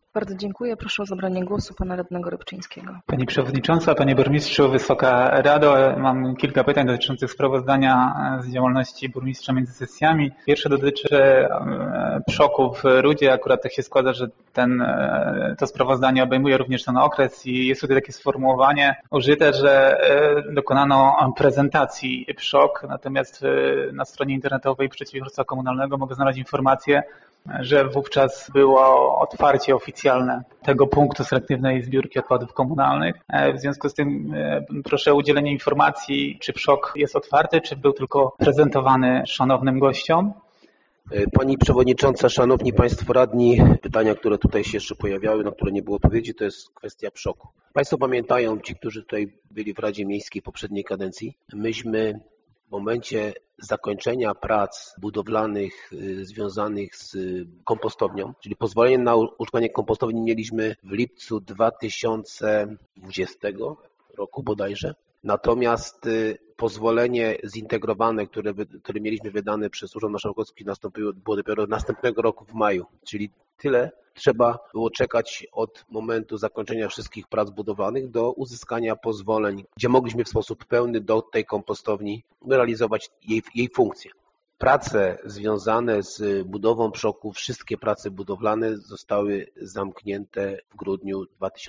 Bardzo dziękuję. Proszę o zabranie głosu pana radnego Rybczyńskiego. Pani Przewodnicząca, Panie Burmistrzu, Wysoka Rado, mam kilka pytań dotyczących sprawozdania z działalności burmistrza między sesjami. Pierwsze dotyczy PSZO-ku w Rudzie. Akurat tak się składa, że to sprawozdanie obejmuje również ten okres i jest tutaj takie sformułowanie użyte, że dokonano prezentacji PSZO-k, natomiast na stronie internetowej Przedsiębiorstwa Komunalnego mogę znaleźć informację, że wówczas było otwarcie oficjalne tego punktu selektywnej zbiórki odpadów komunalnych. W związku z tym proszę o udzielenie informacji, czy PSZO-k jest otwarty, czy był tylko prezentowany szanownym gościom. Pani Przewodnicząca, Szanowni Państwo Radni, pytania, które tutaj się jeszcze pojawiały, na które nie było odpowiedzi, to jest kwestia PSZO-ku. Państwo pamiętają, ci, którzy tutaj byli w Radzie Miejskiej poprzedniej kadencji, myśmy w momencie zakończenia prac budowlanych związanych z kompostownią, czyli pozwolenie na użytkowanie kompostowni mieliśmy w lipcu 2020 roku bodajże. Natomiast pozwolenie zintegrowane, które mieliśmy wydane przez Urząd Marszałkowski, było dopiero następnego roku w maju, czyli tyle trzeba było czekać od momentu zakończenia wszystkich prac budowlanych do uzyskania pozwoleń, gdzie mogliśmy w sposób pełny do tej kompostowni realizować jej funkcję. Prace związane z budową PSZO-ku, wszystkie prace budowlane zostały zamknięte w grudniu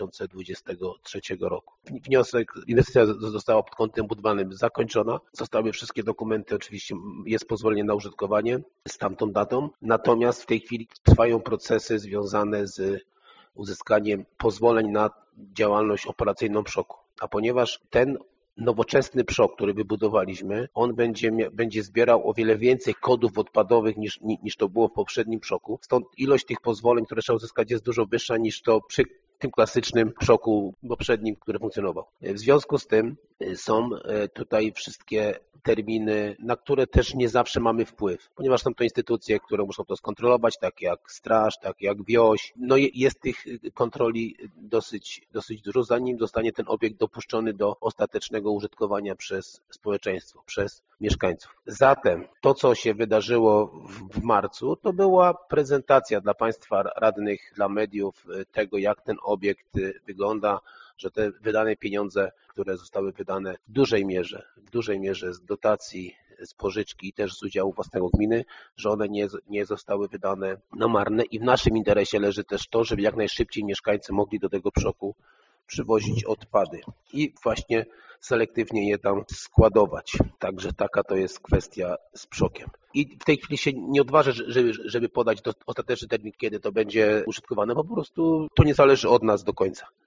2023 roku. Inwestycja została pod kątem budowlanym zakończona, zostały wszystkie dokumenty, oczywiście jest pozwolenie na użytkowanie z tamtą datą, natomiast w tej chwili trwają procesy związane z uzyskaniem pozwoleń na działalność operacyjną PSZO-ku. A ponieważ ten nowoczesny PSZO, który wybudowaliśmy, on będzie zbierał o wiele więcej kodów odpadowych niż to było w poprzednim PSZO-ku. Stąd ilość tych pozwoleń, które trzeba uzyskać, jest dużo wyższa niż to przy tym klasycznym PSZO-ku poprzednim, który funkcjonował. W związku z tym są tutaj wszystkie terminy, na które też nie zawsze mamy wpływ, ponieważ są to instytucje, które muszą to skontrolować, tak jak straż, tak jak wioś. No jest tych kontroli dosyć dużo, zanim zostanie ten obiekt dopuszczony do ostatecznego użytkowania przez społeczeństwo, przez mieszkańców. Zatem to, co się wydarzyło w marcu, to była prezentacja dla Państwa radnych, dla mediów tego, jak ten obiekt wygląda, że te wydane pieniądze, które zostały wydane w dużej mierze z dotacji, z pożyczki i też z udziału własnego gminy, że one nie zostały wydane na marne i w naszym interesie leży też to, żeby jak najszybciej mieszkańcy mogli do tego PSZO-ku przywozić odpady i właśnie selektywnie je tam składować. Także taka to jest kwestia z PSZO-kiem. I w tej chwili się nie odważę, żeby podać ostateczny termin, kiedy to będzie użytkowane, bo po prostu to nie zależy od nas do końca.